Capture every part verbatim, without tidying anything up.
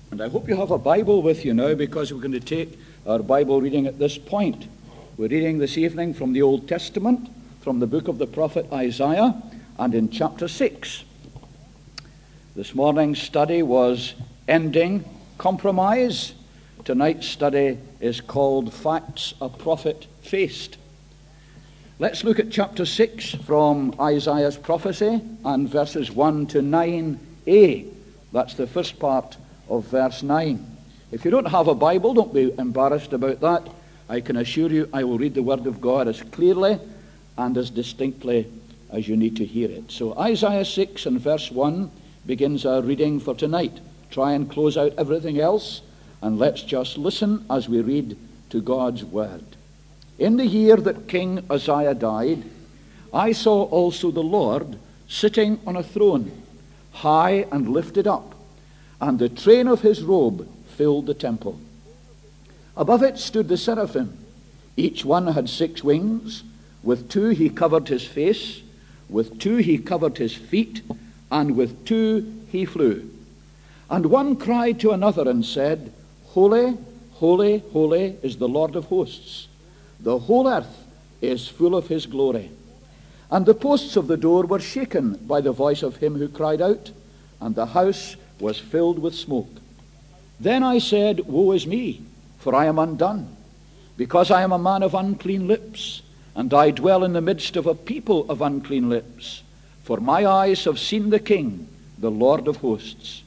And I hope you have a Bible with you now, because we're going to take our Bible reading at this point. We're reading this evening from the Old Testament, from the book of the prophet Isaiah, and in chapter six. This morning's study was Ending Compromise. Tonight's study is called Facts a Prophet Faced. Let's look at chapter six from Isaiah's prophecy and verses one to nine a. That's the first part of verse nine. If you don't have a Bible, don't be embarrassed about that. I can assure you I will read the Word of God as clearly and as distinctly as you need to hear it. So Isaiah six and verse one begins our reading for tonight. Try and close out everything else, and let's just listen as we read to God's Word. In the year that King Uzziah died, I saw also the Lord sitting on a throne, high and lifted up, and the train of his robe filled the temple. Above it stood the seraphim. Each one had six wings. With two he covered his face, with two he covered his feet, and with two he flew. And one cried to another and said, Holy, holy, holy is the Lord of hosts. The whole earth is full of his glory. And the posts of the door were shaken by the voice of him who cried out, and the house was filled with smoke. Then I said, Woe is me, for I am undone, because I am a man of unclean lips, and I dwell in the midst of a people of unclean lips. For my eyes have seen the King, the Lord of hosts.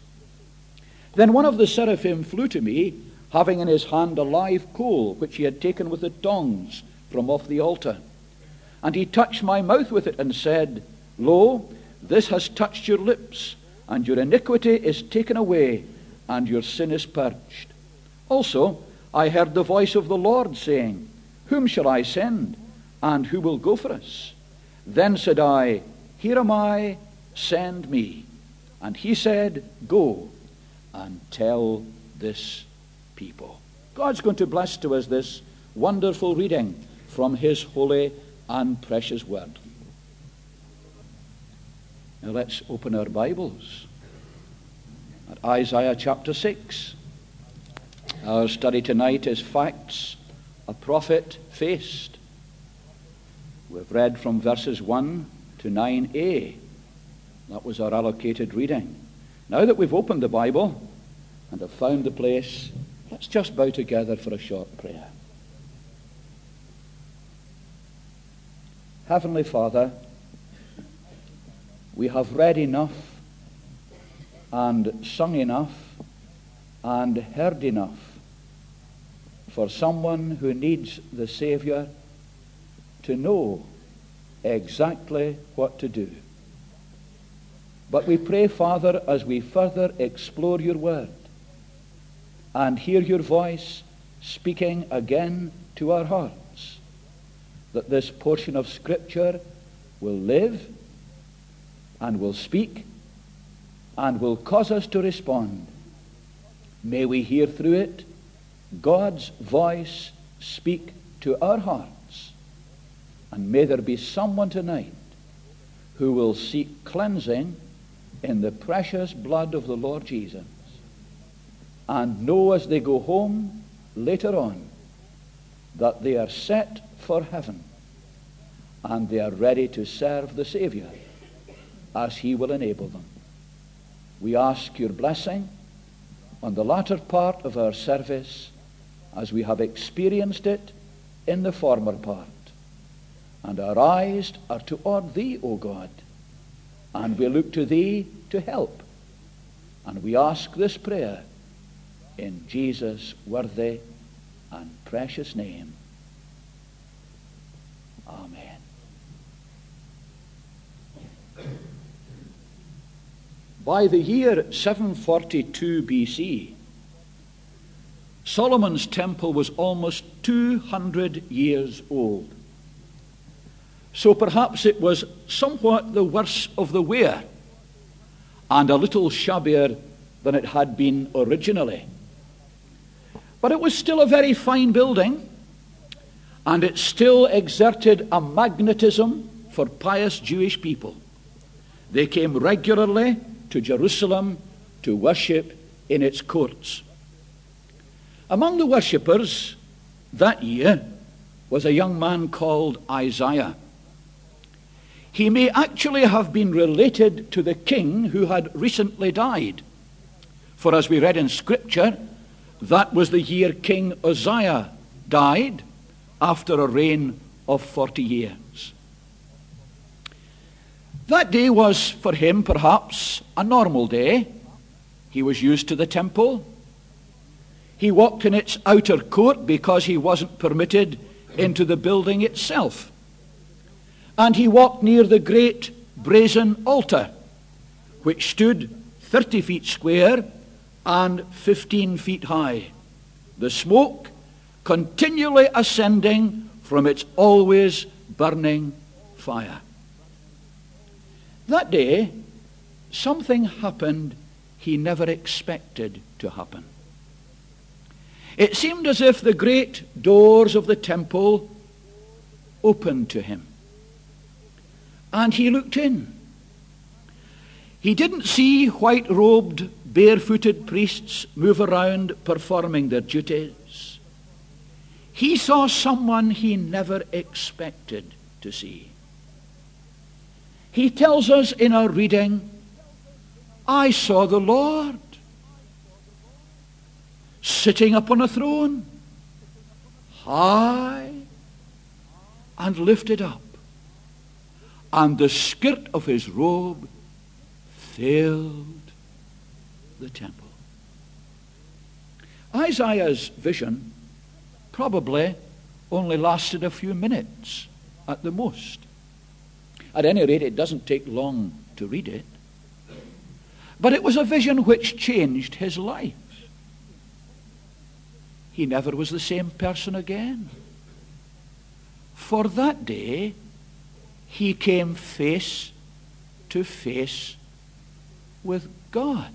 Then one of the seraphim flew to me, having in his hand a live coal, which he had taken with the tongs from off the altar. And he touched my mouth with it, and said, Lo, this has touched your lips, and your iniquity is taken away, and your sin is purged. Also I heard the voice of the Lord saying, Whom shall I send, and who will go for us? Then said I, Here am I, send me. And he said, Go and tell this people. God's going to bless to us this wonderful reading from his holy and precious word. Now let's open our Bibles at Isaiah chapter six. Our study tonight is Facts a Prophet Faced. We've read from verses one to nine a. That was our allocated reading. Now that we've opened the Bible and have found the place, let's just bow together for a short prayer. Heavenly Father, we have read enough and sung enough and heard enough for someone who needs the Savior to know exactly what to do. But we pray, Father, as we further explore your word and hear your voice speaking again to our hearts, that this portion of Scripture will live and will speak and will cause us to respond. May we hear through it God's voice speak to our hearts, and may there be someone tonight who will seek cleansing in the precious blood of the Lord Jesus, and know as they go home later on that they are set for heaven and they are ready to serve the Savior as he will enable them. We ask your blessing on the latter part of our service as we have experienced it in the former part. And our eyes are toward thee, O God, and we look to thee to help. And we ask this prayer in Jesus' worthy and precious name. Amen. By the year seven forty-two B C, Solomon's temple was almost two hundred years old. So perhaps it was somewhat the worse of the wear and a little shabbier than it had been originally. But it was still a very fine building, and it still exerted a magnetism for pious Jewish people. They came regularly to Jerusalem to worship in its courts. Among the worshippers that year was a young man called Isaiah. He may actually have been related to the king who had recently died. For as we read in Scripture, that was the year King Uzziah died, after a reign of forty years. That day was for him perhaps a normal day. He was used to the temple. He walked in its outer court because he wasn't permitted into the building itself. And he walked near the great brazen altar, which stood thirty feet square and fifteen feet high, the smoke continually ascending from its always burning fire. That day, something happened he never expected to happen. It seemed as if the great doors of the temple opened to him. And he looked in. He didn't see white-robed, barefooted priests move around performing their duties. He saw someone he never expected to see. He tells us in our reading, I saw the Lord sitting upon a throne, high and lifted up, and the skirt of his robe filled the temple. Isaiah's vision probably only lasted a few minutes at the most. At any rate, it doesn't take long to read it. But it was a vision which changed his life. He never was the same person again. For that day, he came face to face with God.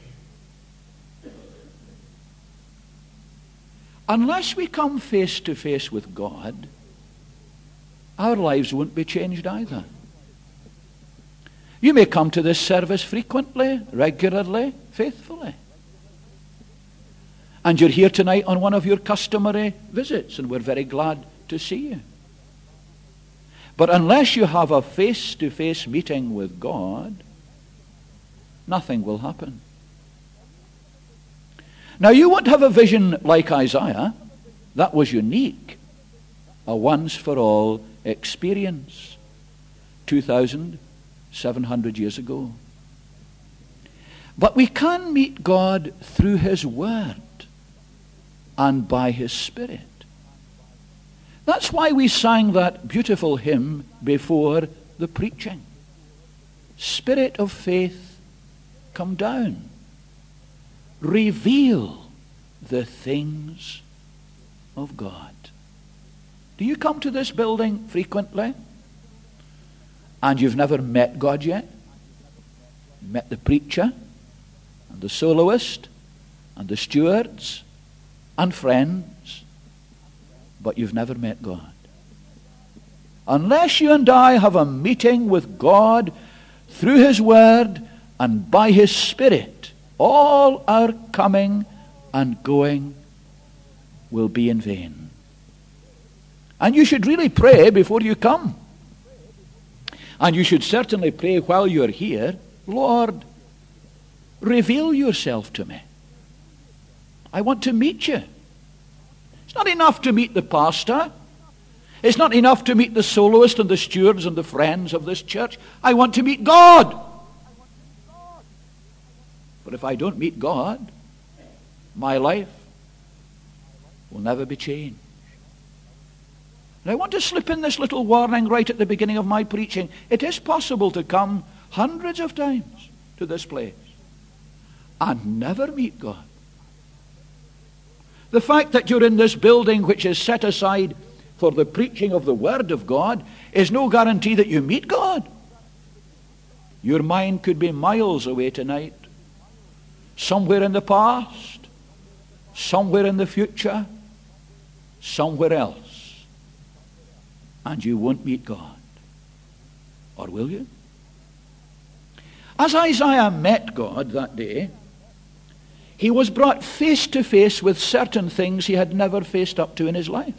Unless we come face to face with God, our lives won't be changed either. You may come to this service frequently, regularly, faithfully. And you're here tonight on one of your customary visits, and we're very glad to see you. But unless you have a face-to-face meeting with God, nothing will happen. Now, you won't have a vision like Isaiah. That was unique. A once-for-all experience two thousand seven hundred years ago. But we can meet God through His Word and by His Spirit. That's why we sang that beautiful hymn before the preaching. Spirit of faith, come down. Reveal the things of God. Do you come to this building frequently? And you've never met God yet? You met the preacher, and the soloist, and the stewards, and friends, but you've never met God. Unless you and I have a meeting with God through His Word and by His Spirit, all our coming and going will be in vain. And you should really pray before you come. And you should certainly pray while you're here, Lord, reveal yourself to me. I want to meet you. It's not enough to meet the pastor. It's not enough to meet the soloist and the stewards and the friends of this church. I want to meet God. But if I don't meet God, my life will never be changed. And I want to slip in this little warning right at the beginning of my preaching. It is possible to come hundreds of times to this place and never meet God. The fact that you're in this building which is set aside for the preaching of the Word of God is no guarantee that you meet God. Your mind could be miles away tonight, somewhere in the past, somewhere in the future, somewhere else. And you won't meet God. Or will you? As Isaiah met God that day, he was brought face to face with certain things he had never faced up to in his life.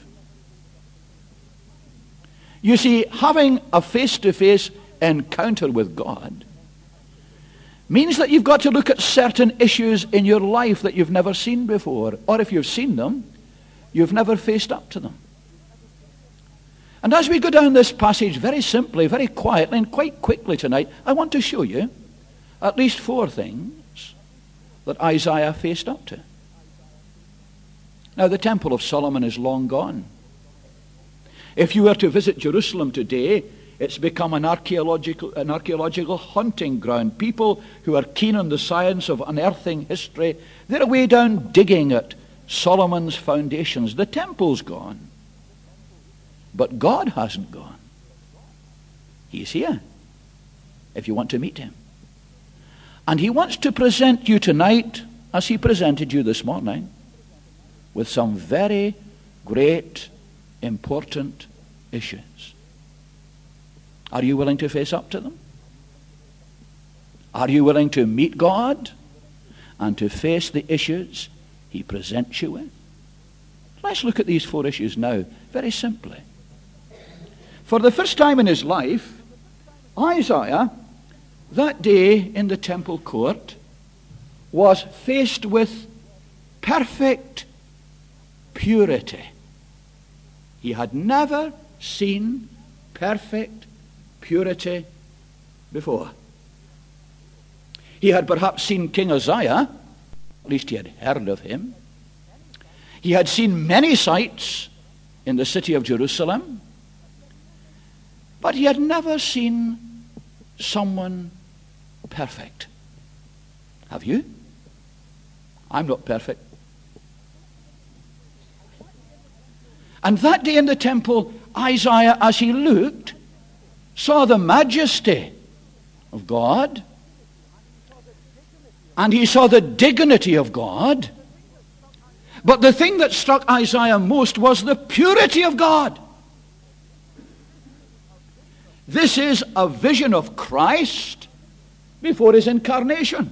You see, having a face-to-face encounter with God means that you've got to look at certain issues in your life that you've never seen before. Or if you've seen them, you've never faced up to them. And as we go down this passage very simply, very quietly, and quite quickly tonight, I want to show you at least four things that Isaiah faced up to. Now, the Temple of Solomon is long gone. If you were to visit Jerusalem today, it's become an archaeological, an archaeological hunting ground. People who are keen on the science of unearthing history, they're away down digging at Solomon's foundations. The temple's gone. But God hasn't gone. He's here, if you want to meet him. And he wants to present you tonight, as he presented you this morning, with some very great, important issues. Are you willing to face up to them? Are you willing to meet God and to face the issues he presents you with? Let's look at these four issues now, very simply. For the first time in his life, Isaiah, that day in the temple court, was faced with perfect purity. He had never seen perfect purity before. He had perhaps seen King Uzziah, at least he had heard of him. He had seen many sights in the city of Jerusalem, but he had never seen someone perfect. Have you? I'm not perfect. And that day in the temple, Isaiah, as he looked, saw the majesty of God, and he saw the dignity of God. But the thing that struck Isaiah most was the purity of God. This is a vision of Christ before his incarnation.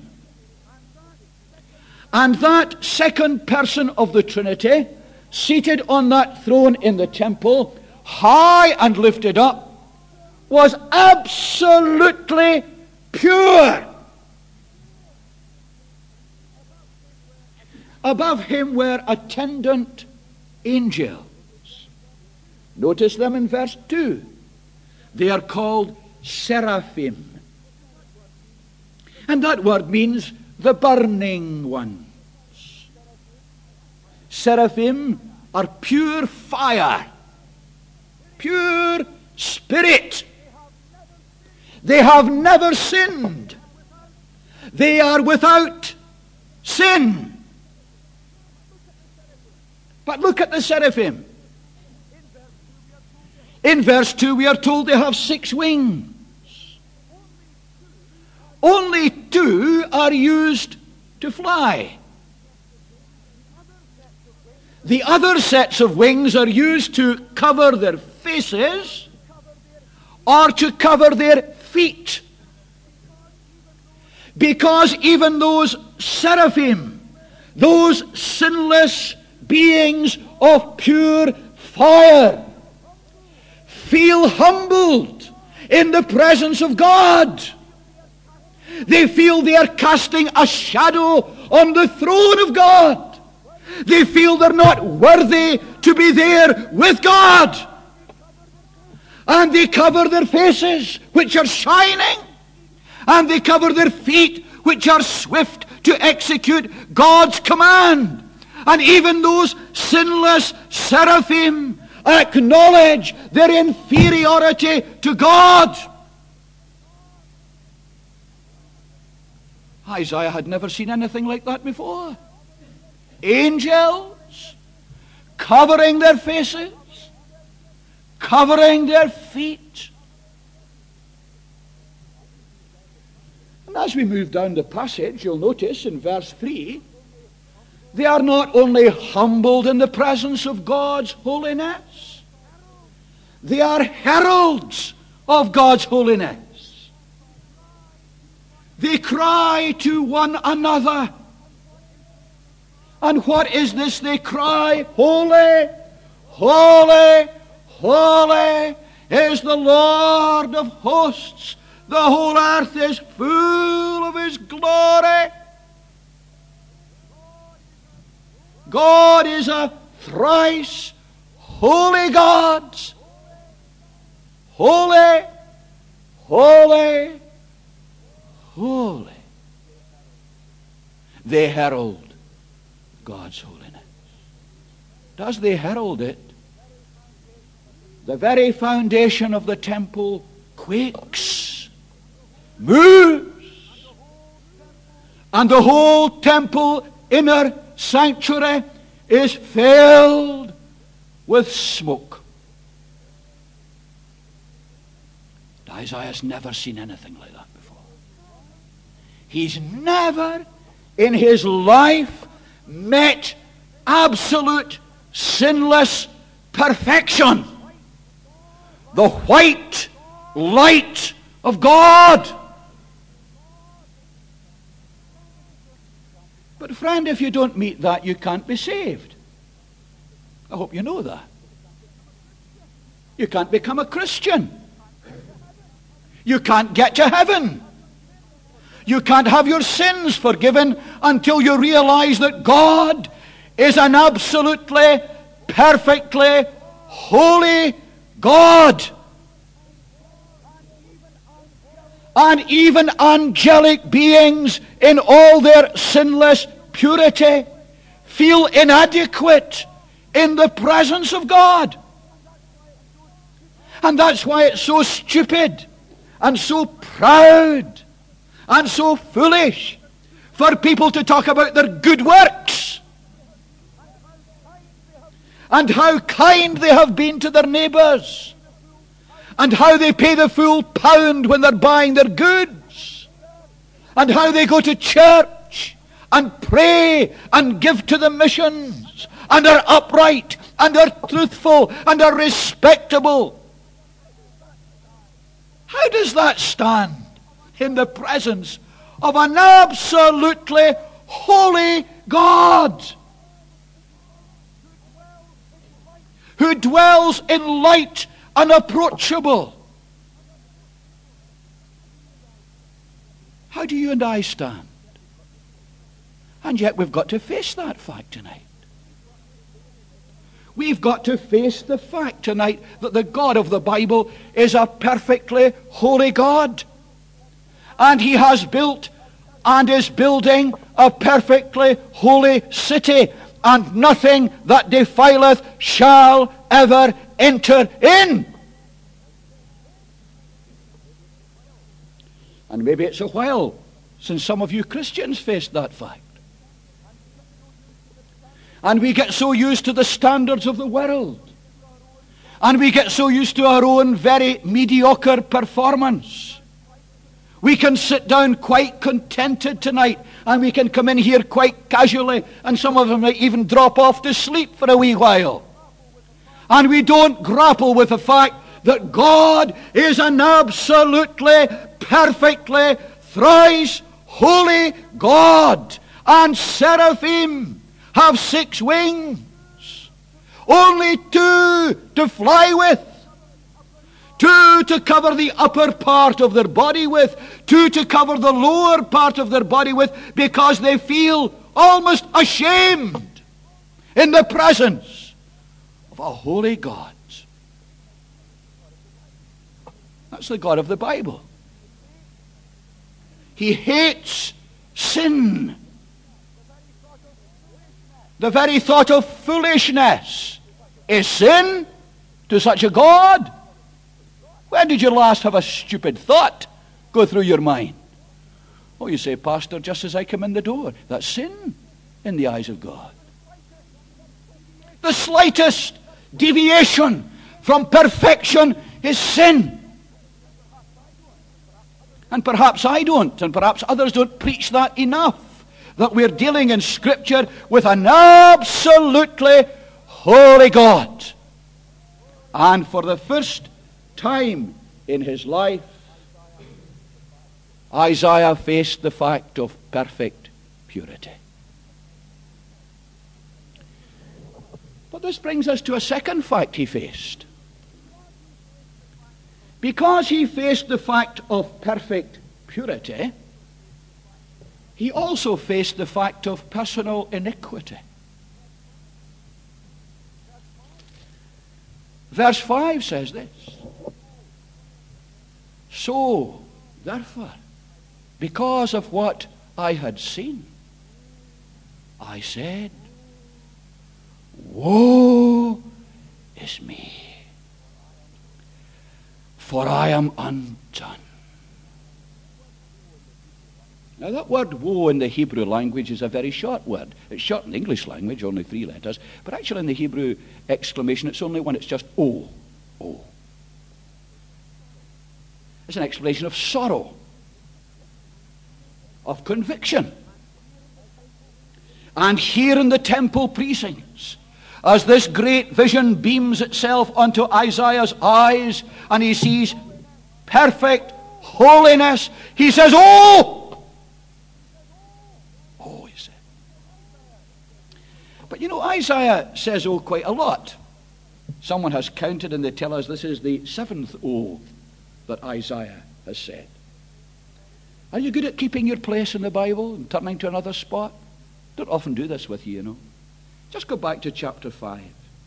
And that second person of the Trinity, seated on that throne in the temple, high and lifted up, was absolutely pure. Above him were attendant angels. Notice them in verse two. They are called seraphim. And that word means the burning ones. Seraphim are pure fire, pure spirit. They have never sinned. They are without sin. But look at the seraphim. In verse two we are told they have six wings. Only two are used to fly. The other sets of wings are used to cover their faces or to cover their feet. Because even those seraphim, those sinless beings of pure fire, feel humbled in the presence of God. They feel they are casting a shadow on the throne of God. They feel they're not worthy to be there with God. And they cover their faces, which are shining, and they cover their feet, which are swift to execute God's command. And even those sinless seraphim acknowledge their inferiority to God. Isaiah had never seen anything like that before. Angels covering their faces, covering their feet. And as we move down the passage, you'll notice in verse three, they are not only humbled in the presence of God's holiness, they are heralds of God's holiness. They cry to one another, And what is this they cry? Holy, holy, holy is the Lord of hosts. The whole earth is full of his glory. God is a thrice holy God. Holy, holy, holy. They herald God's holiness. Does they herald it? The very foundation of the temple quakes, moves, and the whole temple inner sanctuary is filled with smoke. Isaiah's never seen anything like that before. He's never in his life met absolute sinless perfection, the white light of God. But friend, if you don't meet that, you can't be saved. I hope you know that. You can't become a Christian. You can't get to heaven. You can't have your sins forgiven until you realize that God is an absolutely, perfectly holy God. And even angelic beings in all their sinless purity feel inadequate in the presence of God. And that's why it's so stupid and so proud and so foolish for people to talk about their good works and how kind they have been to their neighbours and how they pay the full pound when they're buying their goods and how they go to church and pray and give to the missions and are upright and are truthful and are respectable. How does that stand in the presence of an absolutely holy God who dwells in light unapproachable? How do you and I stand? And yet we've got to face that fact tonight. We've got to face the fact tonight that the God of the Bible is a perfectly holy God. And he has built and is building a perfectly holy city, and nothing that defileth shall ever enter in. And maybe it's a while since some of you Christians faced that fact. And we get so used to the standards of the world. And we get so used to our own very mediocre performance. We can sit down quite contented tonight, and we can come in here quite casually, and some of them might even drop off to sleep for a wee while. And we don't grapple with the fact that God is an absolutely, perfectly, thrice holy God. And seraphim have six wings, only two to fly with, two to cover the upper part of their body with, two to cover the lower part of their body with, because they feel almost ashamed in the presence of a holy God. That's the God of the Bible. He hates sin. The very thought of foolishness is sin to such a God. When did you last have a stupid thought go through your mind? Oh, you say, Pastor, just as I come in the door. That's sin in the eyes of God. The slightest deviation from perfection is sin. And perhaps I don't, and perhaps others don't preach that enough, that we're dealing in Scripture with an absolutely holy God. And for the first time in his life, Isaiah faced the fact of perfect purity. But this brings us to a second fact he faced. Because he faced the fact of perfect purity, he also faced the fact of personal iniquity. Verse five says this: so, therefore, because of what I had seen, I said, woe is me, for I am undone. Now that word woe in the Hebrew language is a very short word. It's short in the English language, only three letters. But actually in the Hebrew exclamation, it's only one. It's just oh, oh. It's an explanation of sorrow, of conviction. And here in the temple precincts, as this great vision beams itself onto Isaiah's eyes, and he sees perfect holiness, he says, oh! Oh, he said. But you know, Isaiah says oh quite a lot. Someone has counted and they tell us this is the seventh oh that Isaiah has said. Are you good at keeping your place in the Bible and turning to another spot? Don't often do this with you, you know. Just go back to chapter five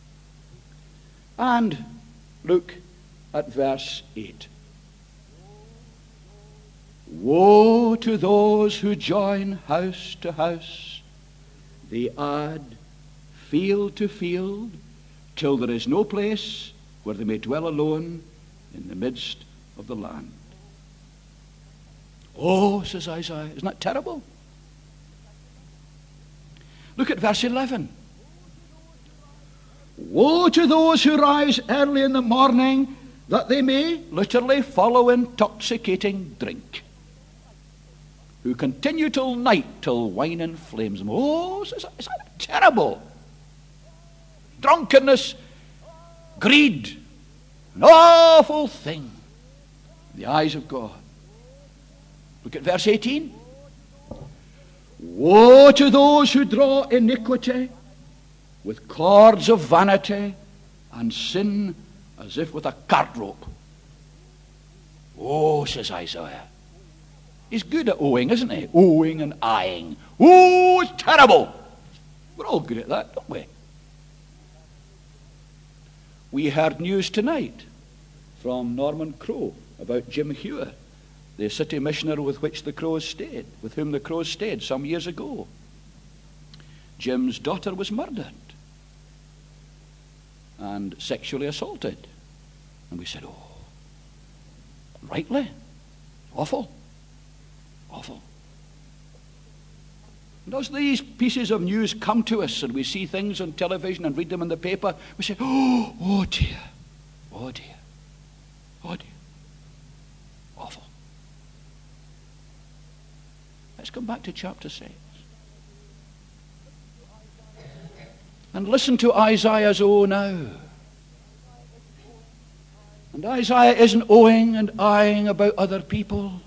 and look at verse eight. Woe to those who join house to house, they add field to field, till there is no place where they may dwell alone in the midst of the land. Oh, says Isaiah, isn't that terrible? Look at verse eleven. Woe to those who rise early in the morning, that they may literally follow intoxicating drink, who continue till night, till wine inflames them. Oh, is that, is that terrible? Drunkenness, greed, an awful thing in the eyes of God. Look at verse eighteen. Woe to those who draw iniquity with cords of vanity, and sin as if with a cart rope. Oh, says Isaiah. He's good at owing, isn't he? Owing and eyeing. Oh, it's terrible. We're all good at that, don't we? We heard news tonight from Norman Crowe about Jim Hewer, the city missioner with which the Crows stayed, with whom the Crows stayed some years ago. Jim's daughter was murdered and sexually assaulted. And we said, oh, rightly, awful, awful. And as these pieces of news come to us and we see things on television and read them in the paper, we say, oh, oh dear, oh dear, oh dear, awful. Let's come back to chapter six. And listen to Isaiah's oh now. And Isaiah isn't owing and eyeing about other people.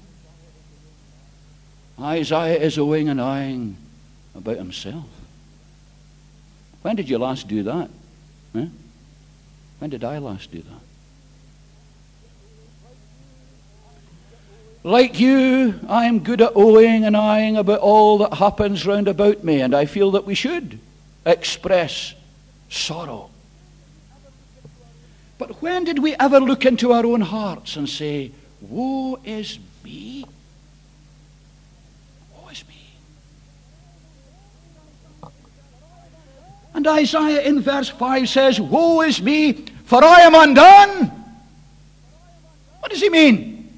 Isaiah is owing and eyeing about himself. When did you last do that? Huh? When did I last do that? Like you, I am good at owing and eyeing about all that happens round about me, and I feel that we should express sorrow. But when did we ever look into our own hearts and say, woe is me? Woe is me. And Isaiah in verse five says, woe is me, for I am undone. What does he mean?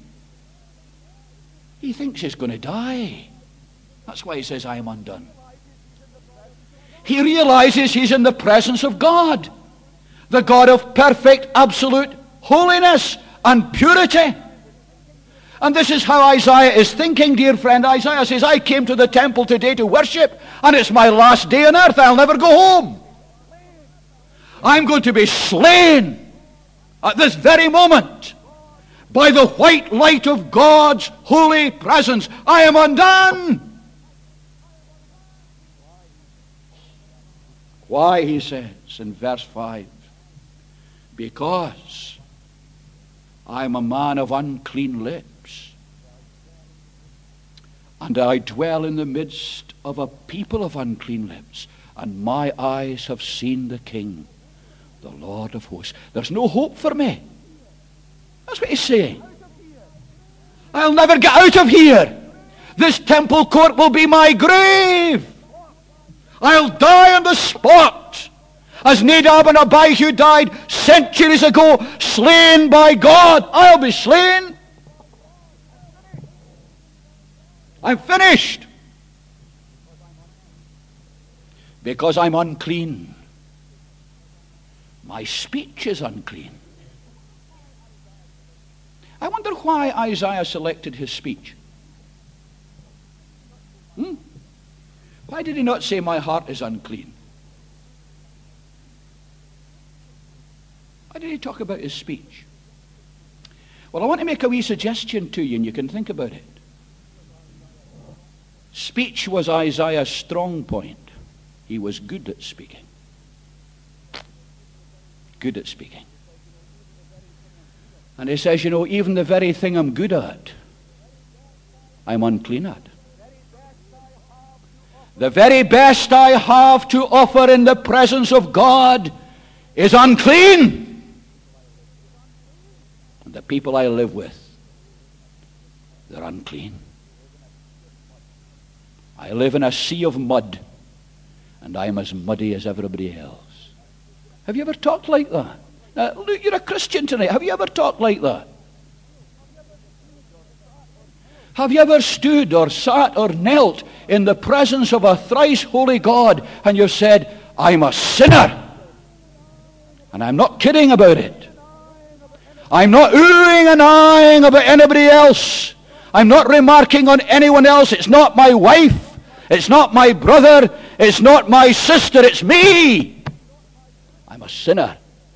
He thinks he's going to die. That's why he says, I am undone. He realizes he's in the presence of God, the God of perfect, absolute holiness and purity. And this is how Isaiah is thinking, dear friend. Isaiah says, I came to the temple today to worship, and it's my last day on earth. I'll never go home. I'm going to be slain at this very moment by the white light of God's holy presence. I am undone. Why, he says in verse five, because I am a man of unclean lips, and I dwell in the midst of a people of unclean lips, and my eyes have seen the King, the Lord of hosts. There's no hope for me. That's what he's saying. I'll never get out of here. This temple court will be my grave. I'll die on the spot, as Nadab and Abihu died centuries ago, slain by God. I'll be slain. I'm finished. Because I'm unclean. My speech is unclean. I wonder why Isaiah selected his speech. Hmm? Why did he not say, my heart is unclean? Why did he talk about his speech? Well, I want to make a wee suggestion to you, and you can think about it. Speech was Isaiah's strong point. He was good at speaking. Good at speaking. And he says, you know, even the very thing I'm good at, I'm unclean at. The very best I have to offer in the presence of God is unclean. And the people I live with, they're unclean. I live in a sea of mud, and I'm as muddy as everybody else. Have you ever talked like that? Now, look, you're a Christian tonight. Have you ever talked like that? Have you ever stood or sat or knelt in the presence of a thrice holy God and you've said, I'm a sinner? And I'm not kidding about it. I'm not oohing and eyeing about anybody else. I'm not remarking on anyone else. It's not my wife. It's not my brother. It's not my sister. It's me. I'm a sinner.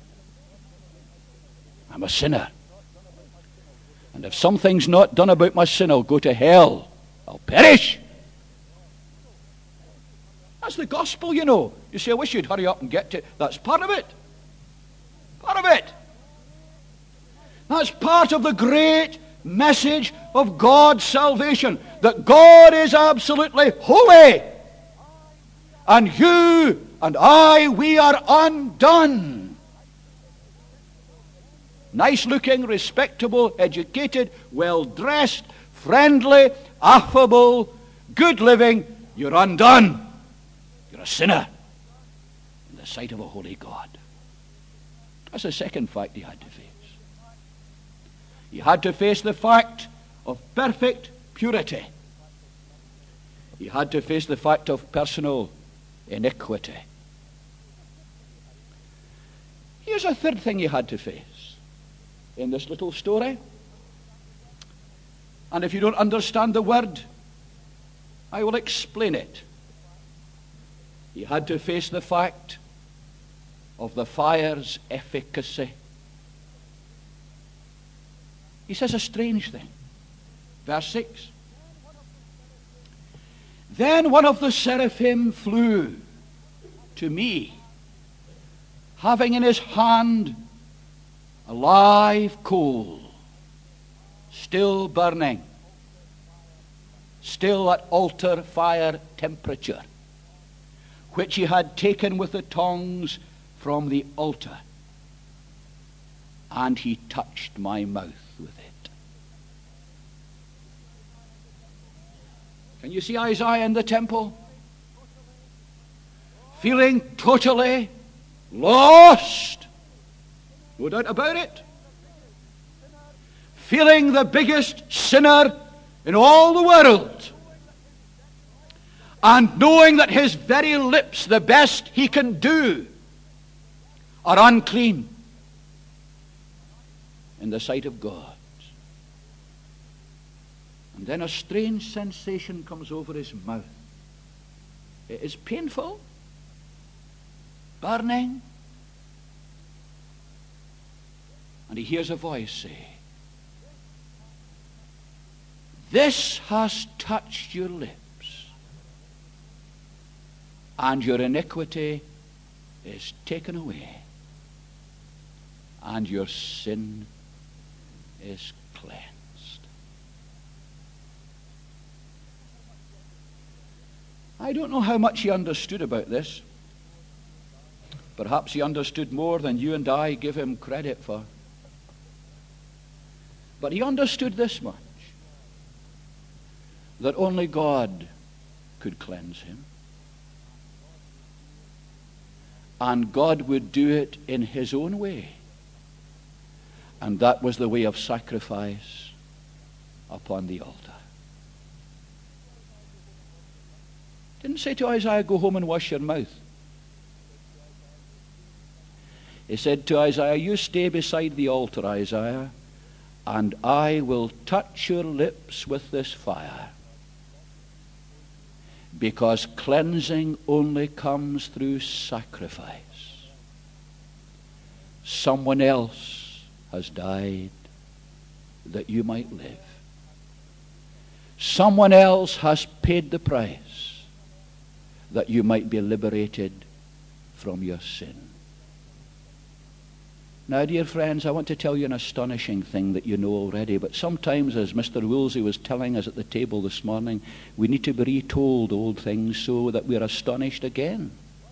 I'm a sinner. And if something's not done about my sin, I'll go to hell. I'll perish. That's the gospel, you know. You say, I wish you'd hurry up and get to it. That's part of it. Part of it. That's part of the great message of God's salvation. That God is absolutely holy. And you and I, we are undone. Nice looking, respectable, educated, well dressed, friendly, affable, good living. You're undone. You're a sinner in the sight of a holy God. That's the second fact he had to face. He had to face the fact of perfect purity. He had to face the fact of personal iniquity. Here's a third thing he had to face in this little story. And if you don't understand the word, I will explain it. He had to face the fact of the fire's efficacy. He says a strange thing. Verse six. Then one of the seraphim flew to me, having in his hand a live coal, still burning, still at altar fire temperature, which he had taken with the tongs from the altar, and he touched my mouth with it. Can you see Isaiah in the temple? Feeling totally lost. No doubt about it. Feeling the biggest sinner in all the world. And knowing that his very lips, the best he can do, are unclean in the sight of God. And then a strange sensation comes over his mouth. It is painful, burning, and he hears a voice say, "This has touched your lips, and your iniquity is taken away, and your sin is cleansed. I don't know how much he understood about this. Perhaps he understood more than you and I give him credit for. But he understood this much, that only God could cleanse him. And God would do it in his own way. And that was the way of sacrifice upon the altar. Didn't say to Isaiah, go home and wash your mouth. He said to Isaiah, you stay beside the altar, Isaiah, and I will touch your lips with this fire. Because cleansing only comes through sacrifice. Someone else has died that you might live. Someone else has paid the price that you might be liberated from your sin. Now, dear friends, I want to tell you an astonishing thing that you know already, but sometimes, as Mister Woolsey was telling us at the table this morning, we need to be retold old things so that we are astonished again.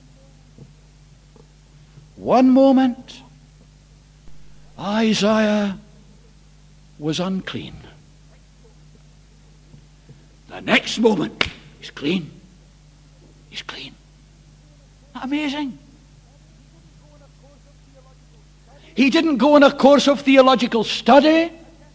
One moment, Isaiah was unclean. The next moment, he's clean. He's clean. Isn't that amazing? He didn't go on a course of theological study.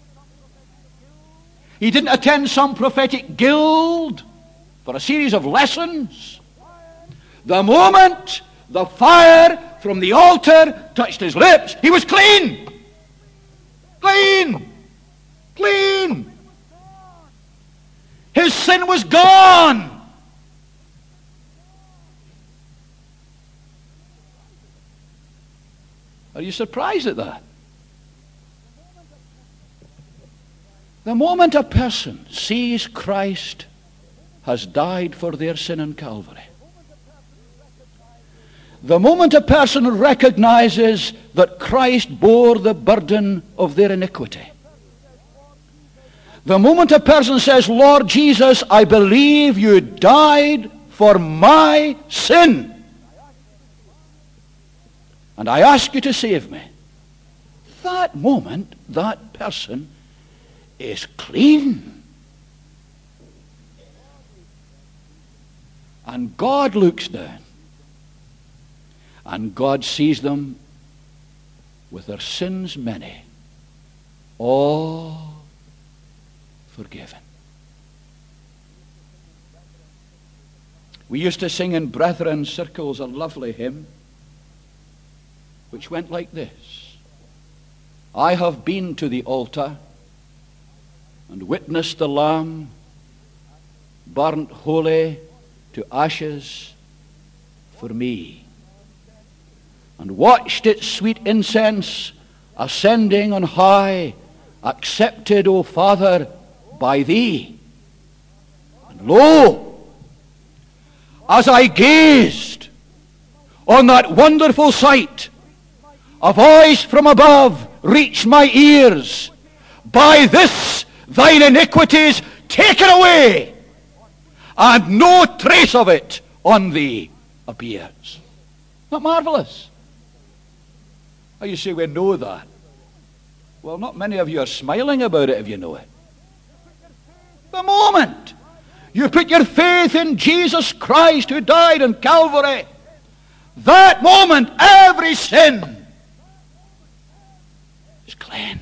He didn't attend some prophetic guild for a series of lessons. The moment the fire from the altar touched his lips, he was clean. Clean. Clean. His sin was gone. Are you surprised at that? The moment a person sees Christ has died for their sin on Calvary, the moment a person recognizes that Christ bore the burden of their iniquity, the moment a person says, Lord Jesus, I believe you died for my sin, and I ask you to save me, that moment, that person is clean. And God looks down, and God sees them with their sins many, all forgiven. We used to sing in Brethren circles a lovely hymn which went like this. I have been to the altar and witnessed the Lamb burnt holy to ashes for me, and watched its sweet incense ascending on high, accepted, O Father, by thee. And lo, as I gazed on that wonderful sight, a voice from above reached my ears. By this thine iniquities taken away, and no trace of it on thee appears. Not marvelous? Oh, you say we know that. Well, not many of you are smiling about it if you know it. The moment you put your faith in Jesus Christ who died on Calvary, that moment every sin is cleansed.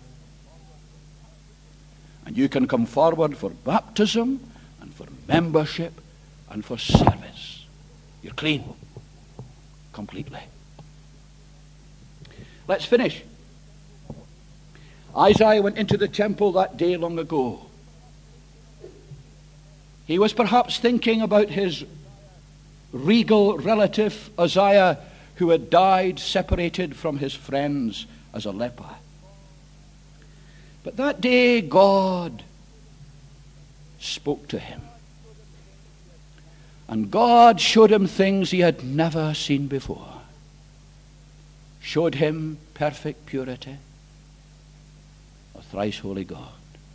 And you can come forward for baptism and for membership and for service. You're clean. Completely. Let's finish. Isaiah went into the temple that day long ago. He was perhaps thinking about his regal relative Uzziah, who had died separated from his friends as a leper. But that day God spoke to him. And God showed him things he had never seen before. showed him perfect purity, a thrice holy God.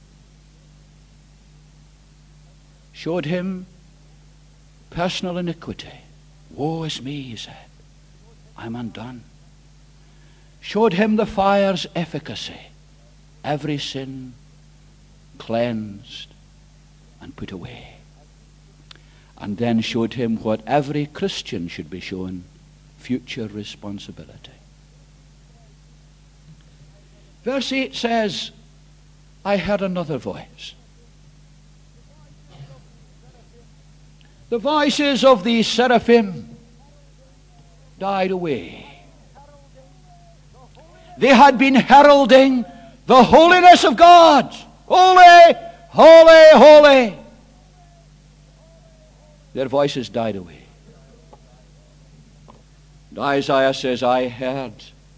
Showed him personal iniquity. Woe is me, he said. I'm undone. Showed him the fire's efficacy. Every sin cleansed and put away. And then showed him what every Christian should be shown, future responsibility. Verse eight says, I heard another voice. The voices of the seraphim died away. They had been heralding the holiness of God. Holy, holy, holy. Their voices died away. And Isaiah says, I heard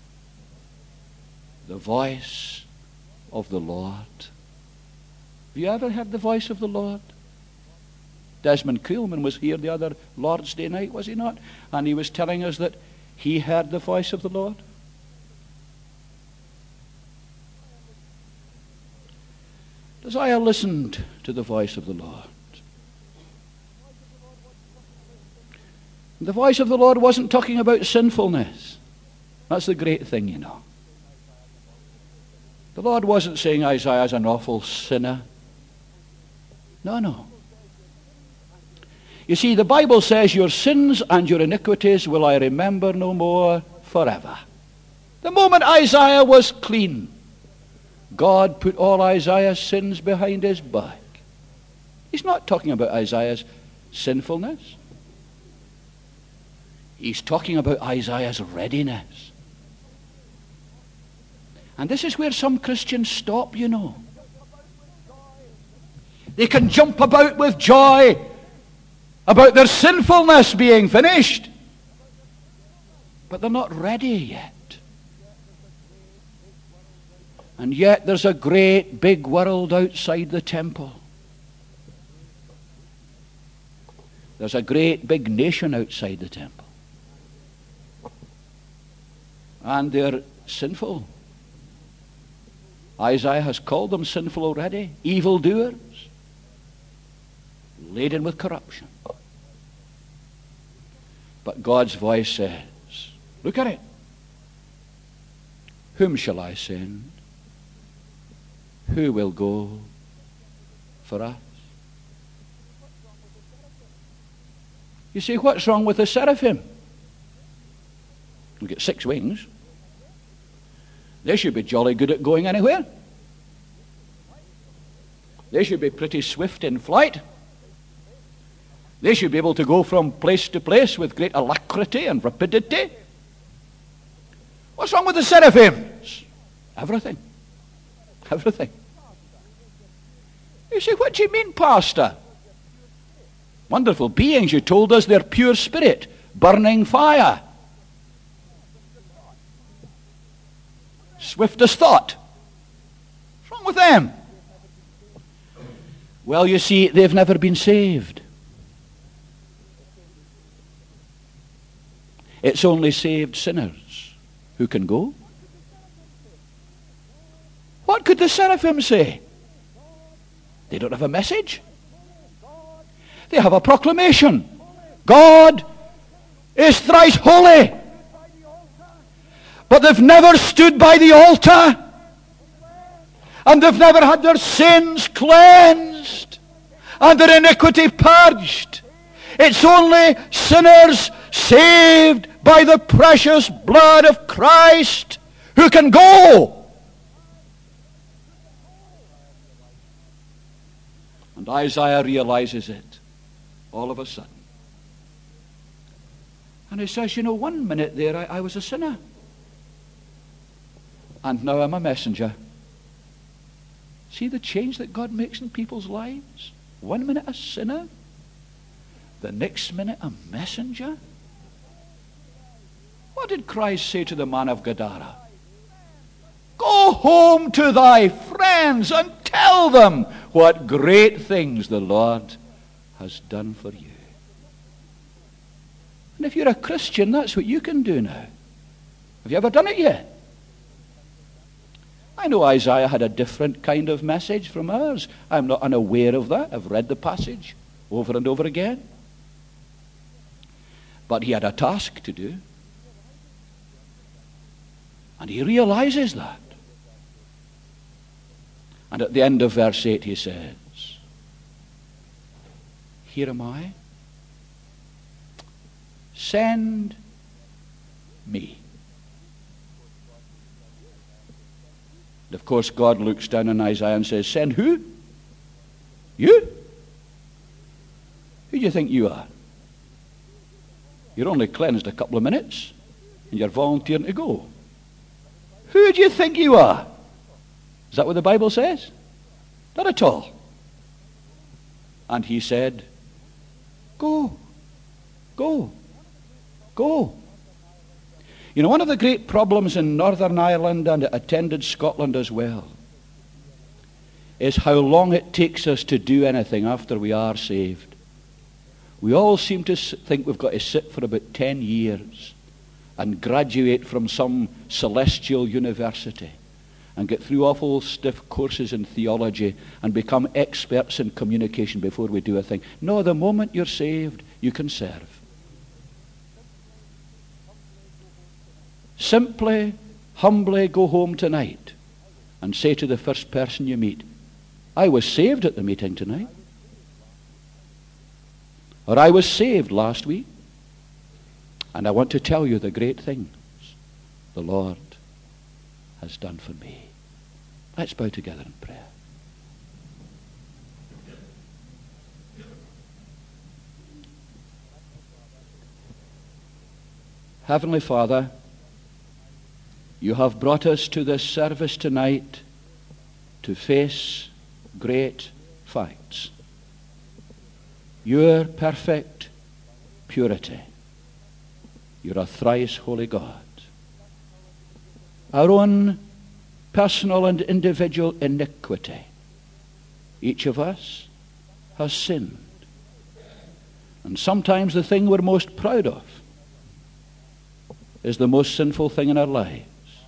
the voice of the Lord. Have you ever heard the voice of the Lord? Desmond Kuhlman was here the other Lord's Day night, was he not? And he was telling us that he heard the voice of the Lord. Isaiah listened to the voice of the Lord. The voice of the Lord wasn't talking about sinfulness. That's the great thing, you know. The Lord wasn't saying Isaiah's an awful sinner. No, no. You see, the Bible says, your sins and your iniquities will I remember no more forever. The moment Isaiah was clean, God put all Isaiah's sins behind his back. He's not talking about Isaiah's sinfulness. He's talking about Isaiah's readiness. And this is where some Christians stop, you know. They can jump about with joy about their sinfulness being finished, but they're not ready yet. And yet there's a great big world outside the temple. There's a great big nation outside the temple. And they're sinful. Isaiah has called them sinful already. Evildoers. Laden with corruption. But God's voice says, look at it. Whom shall I send? Who will go for us? You see, what's wrong with the seraphim? We've got six wings. They should be jolly good at going anywhere. They should be pretty swift in flight. They should be able to go from place to place with great alacrity and rapidity. What's wrong with the seraphims? Everything. Everything. You say, what do you mean, Pastor? Wonderful beings, you told us they're pure spirit, burning fire. Swift as thought. What's wrong with them? Well, you see, they've never been saved. It's only saved sinners who can go. What could the seraphim say? They don't have a message. They have a proclamation. God is thrice holy. But they've never stood by the altar. And they've never had their sins cleansed and their iniquity purged. It's only sinners saved by the precious blood of Christ who can go. And Isaiah realizes it all of a sudden. And he says, you know, one minute there I, I was a sinner. And now I'm a messenger. See the change that God makes in people's lives? One minute a sinner, the next minute a messenger. What did Christ say to the man of Gadara? Go home to thy friends and tell them what great things the Lord has done for you. And if you're a Christian, that's what you can do now. Have you ever done it yet? I know Isaiah had a different kind of message from ours. I'm not unaware of that. I've read the passage over and over again. But he had a task to do. And he realizes that. And at the end of verse eight he says, here am I. Send me. And of course God looks down on Isaiah and says, send who? You? Who do you think you are? You're only cleansed a couple of minutes and you're volunteering to go. Who do you think you are? Is that what the Bible says? Not at all. And he said, go, go, go. You know, one of the great problems in Northern Ireland, and it attended Scotland as well, is how long it takes us to do anything after we are saved. We all seem to think we've got to sit for about ten years and graduate from some celestial university and get through awful stiff courses in theology and become experts in communication before we do a thing. No, the moment you're saved, you can serve. Simply, humbly go home tonight and say to the first person you meet, I was saved at the meeting tonight. Or I was saved last week. And I want to tell you the great things the Lord has done for me. Let's bow together in prayer. Heavenly Father, you have brought us to this service tonight to face great facts. Your perfect purity. You're a thrice holy God. Our own personal and individual iniquity. Each of us has sinned. And sometimes the thing we're most proud of is the most sinful thing in our lives.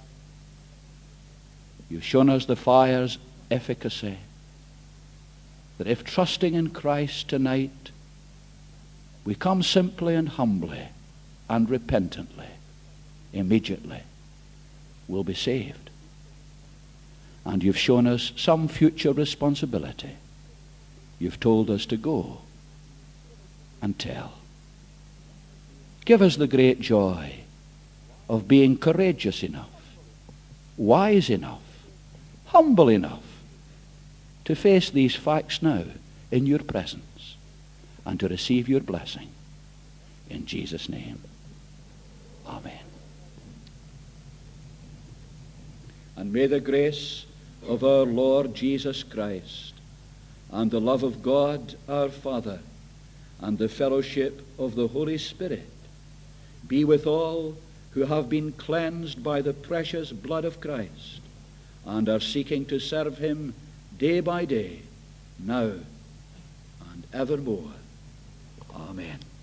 You've shown us the fire's efficacy. That if trusting in Christ tonight, we come simply and humbly and repentantly, immediately, we'll be saved. And you've shown us some future responsibility. You've told us to go and tell. Give us the great joy of being courageous enough, wise enough, humble enough to face these facts now in your presence and to receive your blessing. In Jesus' name, amen. And may the grace of our Lord Jesus Christ and the love of God our Father and the fellowship of the Holy Spirit be with all who have been cleansed by the precious blood of Christ and are seeking to serve him day by day, now and evermore. Amen.